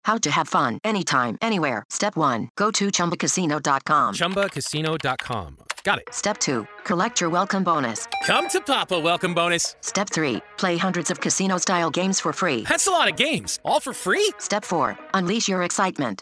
How to have fun anytime, anywhere. Step 1. Go to ChumbaCasino.com. ChumbaCasino.com. Got it. Step 2. Collect your welcome bonus. Come to Papa welcome bonus. Step 3. Play hundreds of casino-style games for free. That's a lot of games. All for free? Step 4. Unleash your excitement.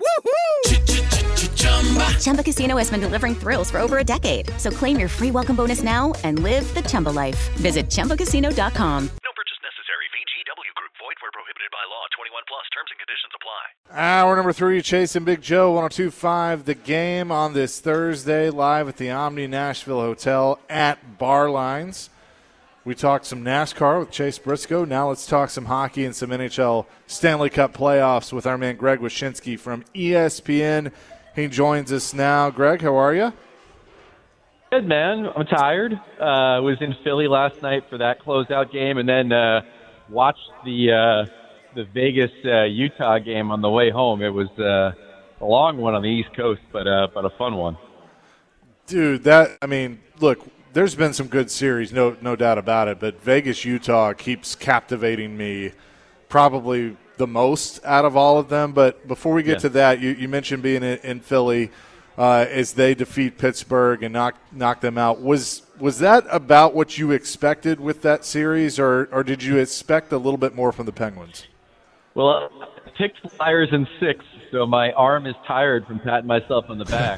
Chumba Casino has been delivering thrills for over a decade. So claim your free welcome bonus now and live the Chumba life. Visit ChumbaCasino.com. No purchase necessary. VGW Group. Void where prohibited by law. 21 plus. Terms and conditions apply. Hour number 3, Chase and Big Joe, 102.5 The Game on this Thursday, live at the Omni Nashville Hotel at Barlines. We talked some NASCAR with Chase Briscoe. Now let's talk some hockey and some NHL Stanley Cup playoffs with our man Greg Wyshynski from ESPN. He joins us now. Greg, how are you? Good, man. I'm tired. Was in Philly last night for that closeout game, and then watched the Vegas Utah game on the way home. It was a long one on the East Coast, but a fun one. Dude, look, there's been some good series, no doubt about it, but Vegas Utah keeps captivating me probably the most out of all of them. But before we get to that, you mentioned being in Philly as they defeat Pittsburgh and knock them out. Was that about what you expected with that series, or did you expect a little bit more from the Penguins? Well, I picked Flyers in 6, so my arm is tired from patting myself on the back.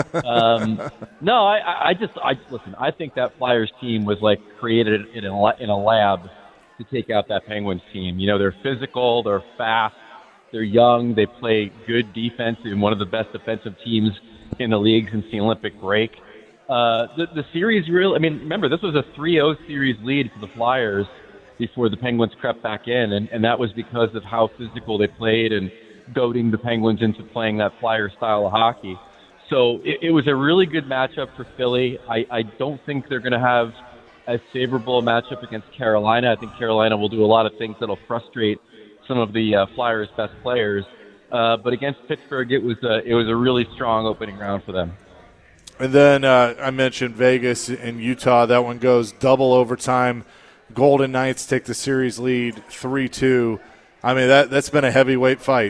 No, I listen. I think that Flyers team was like created in a lab to take out that Penguins team. You know, they're physical, they're fast, they're young, they play good defense, and one of the best defensive teams in the league since the Olympic break. The series really, remember, this was a 3-0 series lead for the Flyers before the Penguins crept back in, and that was because of how physical they played and goading the Penguins into playing that Flyer style of hockey. So it was a really good matchup for Philly. I don't think they're going to have as favorable a matchup against Carolina. I think Carolina will do a lot of things that will frustrate some of the Flyers' best players. But against Pittsburgh, it was a really strong opening round for them. And then I mentioned Vegas and Utah. That one goes double overtime. Golden Knights take the series lead 3-2. That's been a heavyweight fight.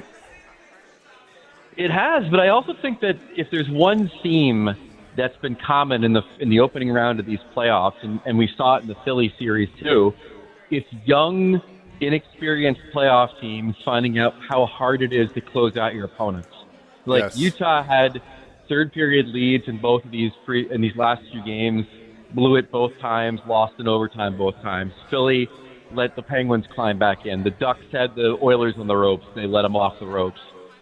It has, but I also think that if there's one theme that's been common in the opening round of these playoffs, and we saw it in the Philly series too, it's young, inexperienced playoff teams finding out how hard it is to close out your opponents. Yes. Utah had third period leads in both of these last two games, blew it both times, lost in overtime both times. Philly let the Penguins climb back in. The Ducks had the Oilers on the ropes. They let them off the ropes.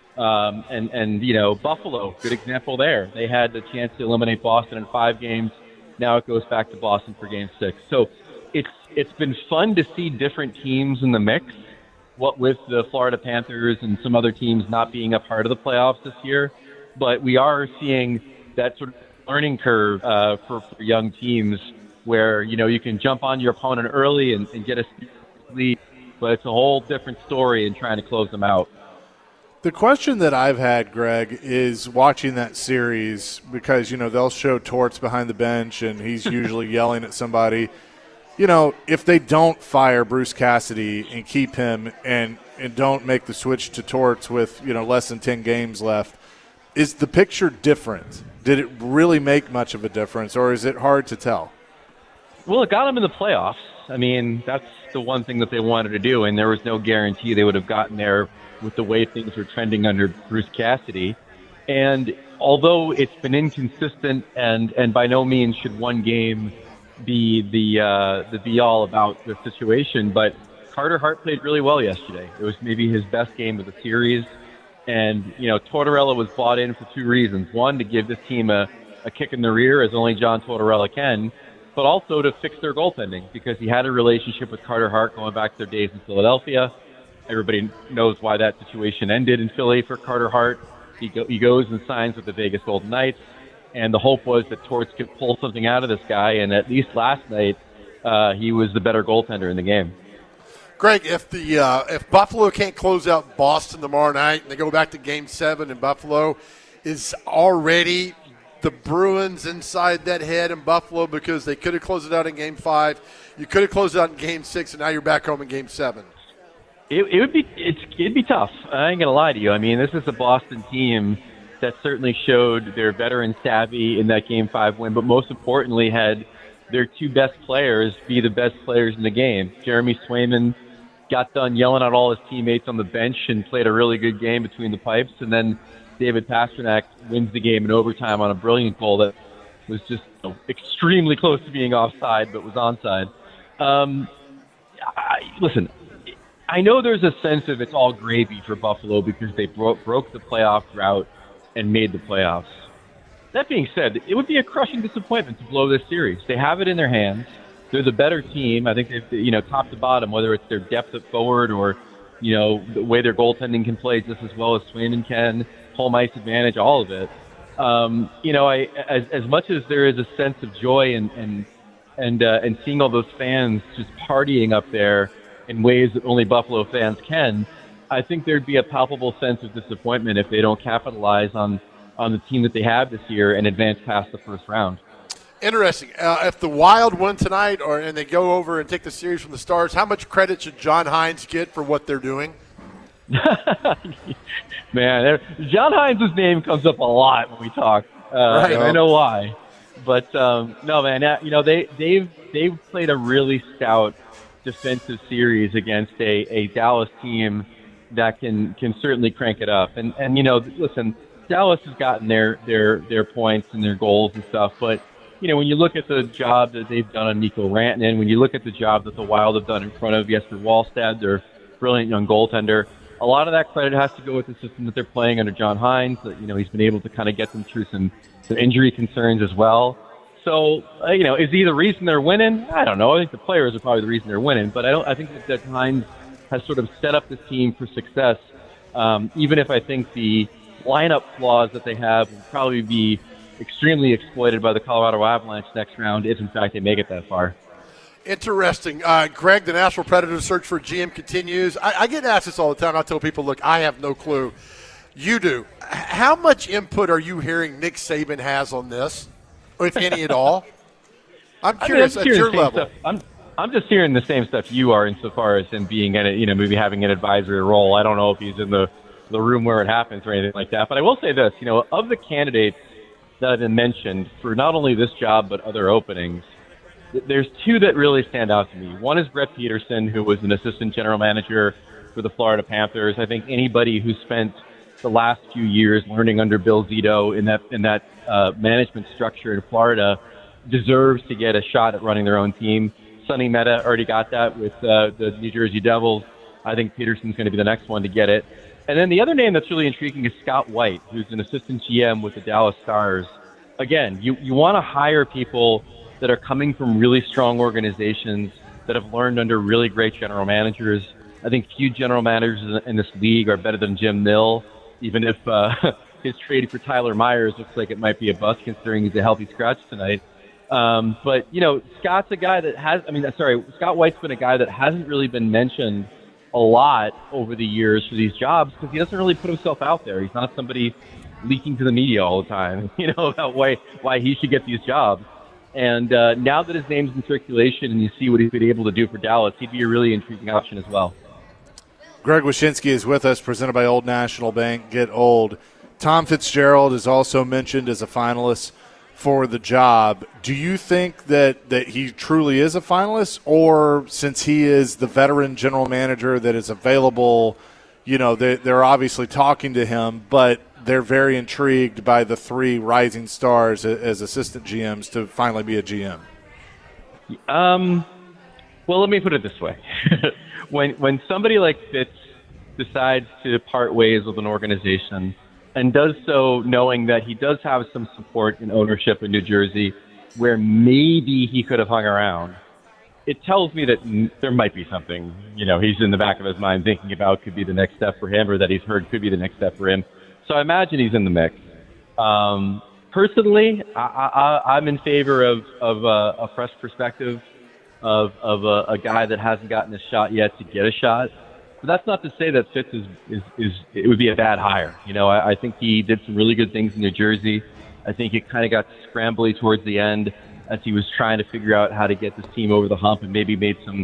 And Buffalo, good example there. They had the chance to eliminate Boston in 5 games. Now it goes back to Boston for Game 6. So it's been fun to see different teams in the mix, what with the Florida Panthers and some other teams not being a part of the playoffs this year. But we are seeing that sort of learning curve for young teams where, you can jump on your opponent early and get a lead, but it's a whole different story in trying to close them out. The question that I've had, Greg, is watching that series because, they'll show Torts behind the bench and he's usually yelling at somebody. If they don't fire Bruce Cassidy and keep him and don't make the switch to Torts with, less than 10 games left, is the picture different? Did it really make much of a difference, or is it hard to tell? Well, it got them in the playoffs. That's the one thing that they wanted to do, and there was no guarantee they would have gotten there with the way things were trending under Bruce Cassidy. And although it's been inconsistent and by no means should one game be the be-all about the situation, but Carter Hart played really well yesterday. It was maybe his best game of the series. And, Tortorella was bought in for 2 reasons. One, to give this team a kick in the rear, as only John Tortorella can, but also to fix their goaltending because he had a relationship with Carter Hart going back to their days in Philadelphia. Everybody knows why that situation ended in Philly for Carter Hart. He goes and signs with the Vegas Golden Knights, and the hope was that Torts could pull something out of this guy, and at least last night he was the better goaltender in the game. Greg, if Buffalo can't close out Boston tomorrow night and they go back to Game 7 in Buffalo, is already the Bruins inside that head in Buffalo because they could have closed it out in Game 5, you could have closed it out in Game 6, and now you're back home in Game 7? It's it'd be tough. I ain't gonna lie to you. I mean, this is a Boston team that certainly showed their veteran savvy in that Game 5 win, but most importantly had their two best players be the best players in the game. Jeremy Swayman got done yelling at all his teammates on the bench and played a really good game between the pipes, and then David Pastrnak wins the game in overtime on a brilliant goal that was just extremely close to being offside, but was onside. Listen, I know there's a sense of it's all gravy for Buffalo because they broke the playoff drought and made the playoffs. That being said, it would be a crushing disappointment to blow this series. They have it in their hands. They're the better team. I think they've, top to bottom, whether it's their depth at forward or, the way their goaltending can play just as well as Swayman can, home ice advantage, all of it. As much as there is a sense of joy and seeing all those fans just partying up there in ways that only Buffalo fans can, I think there'd be a palpable sense of disappointment if they don't capitalize on the team that they have this year and advance past the first round. Interesting. If the Wild win tonight and they go over and take the series from the Stars, how much credit should John Hines get for what they're doing? Man, John Hines' name comes up a lot when we talk. Right. I know why. But, no, man, they've played a really stout defensive series against a Dallas team that can certainly crank it up. And listen, Dallas has gotten their points and their goals and stuff, but when you look at the job that they've done on Mikko Rantanen, when you look at the job that the Wild have done in front of Jesper Wallstedt, their brilliant young goaltender, a lot of that credit has to go with the system that they're playing under John Hines. He's been able to kind of get them through some injury concerns as well. So, is he the reason they're winning? I don't know. I think the players are probably the reason they're winning, but I think that Hines has sort of set up this team for success, even if I think the lineup flaws that they have will probably be extremely exploited by the Colorado Avalanche next round if, in fact, they make it that far. Interesting. Greg, the Nashville Predators search for GM continues. I get asked this all the time. I tell people, look, I have no clue. You do. How much input are you hearing Nick Saban has on this, or if any at all? I'm curious at your level. I'm just hearing the same stuff you are insofar as him being in it, maybe having an advisory role. I don't know if he's in the room where it happens or anything like that. But I will say this, of the candidates that have been mentioned for not only this job but other openings, there's two that really stand out to me. One is Brett Peterson, who was an assistant general manager for the Florida Panthers. I think anybody who spent the last few years learning under Bill Zito in that management structure in Florida deserves to get a shot at running their own team. Sonny Mehta already got that with the New Jersey Devils. I think Peterson's going to be the next one to get it. And then the other name that's really intriguing is Scott White, who's an assistant GM with the Dallas Stars. Again, you want to hire people that are coming from really strong organizations that have learned under really great general managers. I think few general managers in this league are better than Jim Nill, even if his trade for Tyler Myers looks like it might be a bust considering he's a healthy scratch tonight. But, Scott's a guy that Scott White's been a guy that hasn't really been mentioned a lot over the years for these jobs because he doesn't really put himself out there. He's not somebody leaking to the media all the time, about why he should get these jobs. And now that his name's in circulation and you see what he's been able to do for Dallas, he'd be a really intriguing option as well. Greg Wyshynski is with us, presented by Old National Bank. Get old. Tom Fitzgerald is also mentioned as a finalist for the job. Do you think that he truly is a finalist, or since he is the veteran general manager that is available, they're obviously talking to him, but they're very intrigued by the three rising stars as assistant GMs to finally be a GM? Well, let me put it this way. When somebody like Fitz decides to part ways with an organization and does so knowing that he does have some support in ownership in New Jersey where maybe he could have hung around, it tells me that there might be something, he's in the back of his mind thinking about could be the next step for him or that he's heard could be the next step for him. So I imagine he's in the mix. Personally, I'm in favor of a fresh perspective of a guy that hasn't gotten a shot yet to get a shot. But that's not to say that Fitz it would be a bad hire. I think he did some really good things in New Jersey. I think it kind of got scrambly towards the end as he was trying to figure out how to get this team over the hump and maybe made some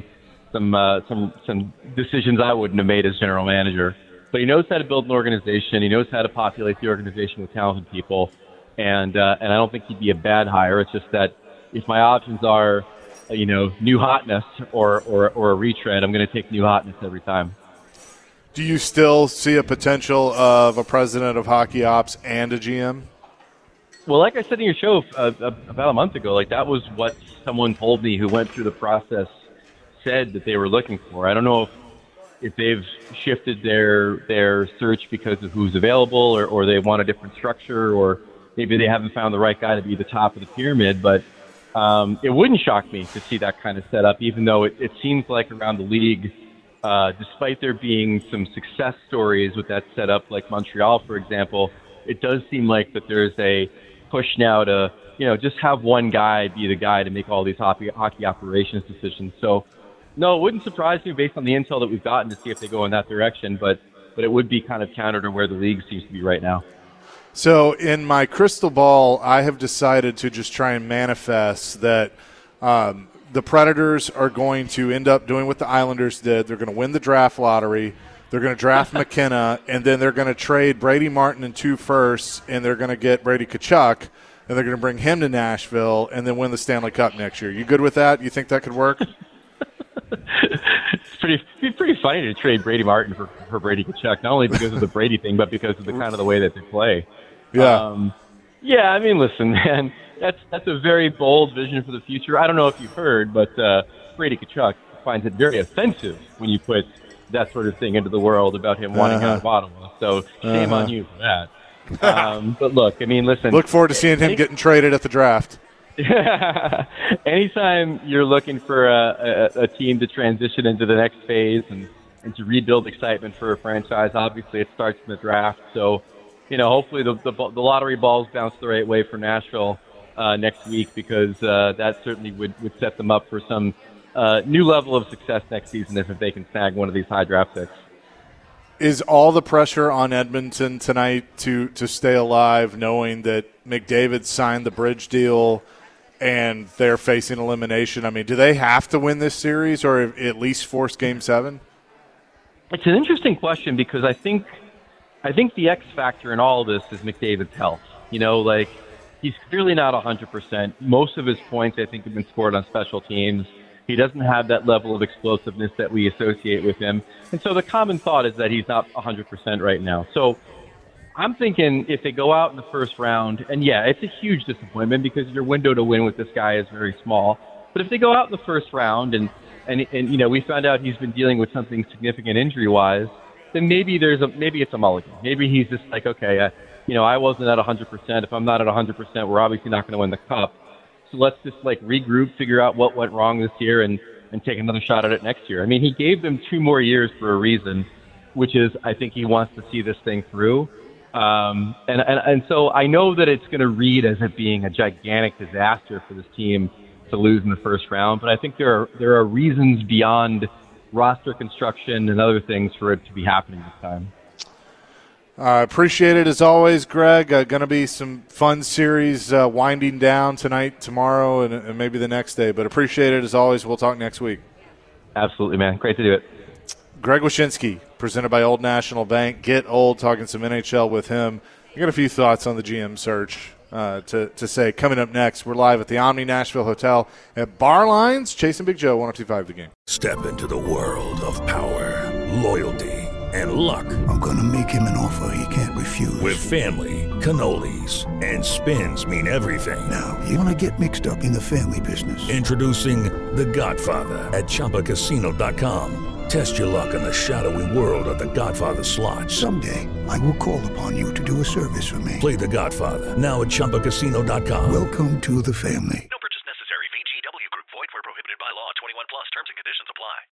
some decisions I wouldn't have made as general manager. But he knows how to build an organization. He knows how to populate the organization with talented people, and I don't think he'd be a bad hire. It's just that if my options are, new hotness or a retread, I'm going to take new hotness every time. Do you still see a potential of a president of hockey ops and a GM? Well, like I said in your show about a month ago, that was what someone told me who went through the process said that they were looking for. I don't know if they've shifted their search because of who's available or they want a different structure, or maybe they haven't found the right guy to be the top of the pyramid. But it wouldn't shock me to see that kind of setup, even though it seems like around the league, despite there being some success stories with that setup, like Montreal, for example, it does seem like that there's a push now to, just have one guy be the guy to make all these hockey operations decisions. So, no, it wouldn't surprise me based on the intel that we've gotten to see if they go in that direction, but it would be kind of counter to where the league seems to be right now. So in my crystal ball, I have decided to just try and manifest that the Predators are going to end up doing what the Islanders did. They're going to win the draft lottery. They're going to draft McKenna, and then they're going to trade Brady Martin and 2 firsts, and they're going to get Brady Tkachuk, and they're going to bring him to Nashville and then win the Stanley Cup next year. You good with that? You think that could work? It's pretty funny to trade Brady Martin for Brady Tkachuk, not only because of the Brady thing, but because of the kind of the way that they play. Yeah. I mean, listen, man, that's a very bold vision for the future. I don't know if you've heard, but Brady Tkachuk finds it very offensive when you put that sort of thing into the world about him wanting out of Ottawa. So shame on you for that. But look, I mean, listen. Look forward to seeing him getting traded at the draft. Anytime you're looking for a team to transition into the next phase and to rebuild excitement for a franchise, obviously it starts in the draft. So, hopefully the lottery balls bounce the right way for Nashville next week, because that certainly would set them up for some new level of success next season if they can snag one of these high draft picks. Is all the pressure on Edmonton tonight to stay alive, knowing that McDavid signed the bridge deal and they're facing elimination? I mean, do they have to win this series or at least force Game 7? It's an interesting question, because I think the X factor in all of this is McDavid's health. He's clearly not 100%. Most of his points, I think, have been scored on special teams. He doesn't have that level of explosiveness that we associate with him. And so the common thought is that he's not 100% right now. So I'm thinking if they go out in the first round, and it's a huge disappointment because your window to win with this guy is very small. But if they go out in the first round and we found out he's been dealing with something significant injury-wise, then maybe it's a mulligan. Maybe he's just like, okay, I wasn't at 100%. If I'm not at 100%, we're obviously not going to win the cup. So let's just regroup, figure out what went wrong this year, and take another shot at it next year. I mean, he gave them 2 more years for a reason, which is I think he wants to see this thing through. And so I know that it's going to read as it being a gigantic disaster for this team to lose in the first round, but I think there are reasons beyond roster construction and other things for it to be happening this time. I appreciate it as always, Greg. Going to be some fun series winding down tonight, tomorrow, and maybe the next day. But appreciate it as always. We'll talk next week. Absolutely, man. Great to do it. Greg Wyshynski, presented by Old National Bank. Get Old, talking some NHL with him. I got a few thoughts on the GM search to say. Coming up next, we're live at the Omni Nashville Hotel at Bar Lines. Chasing Big Joe, 102.5 The Game. Step into the world of power, loyalty, and luck. I'm going to make him an offer he can't refuse. With family, cannolis, and spins mean everything. Now, you want to get mixed up in the family business. Introducing The Godfather at ChumbaCasino.com. Test your luck in the shadowy world of The Godfather slot. Someday, I will call upon you to do a service for me. Play The Godfather now at ChumbaCasino.com. Welcome to the family. No